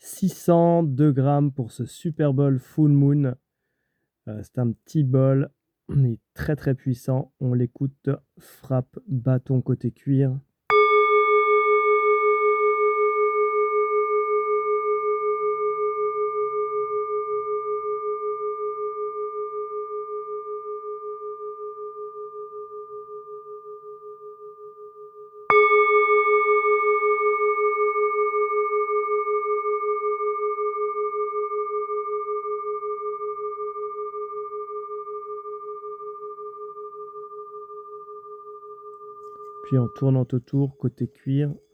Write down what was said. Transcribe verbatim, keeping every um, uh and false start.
six cent deux grammes pour ce Super Bowl Full Moon. Euh, c'est un petit bol, il est très très puissant. On l'écoute, frappe bâton côté cuir. Puis en tournant autour, côté cuir,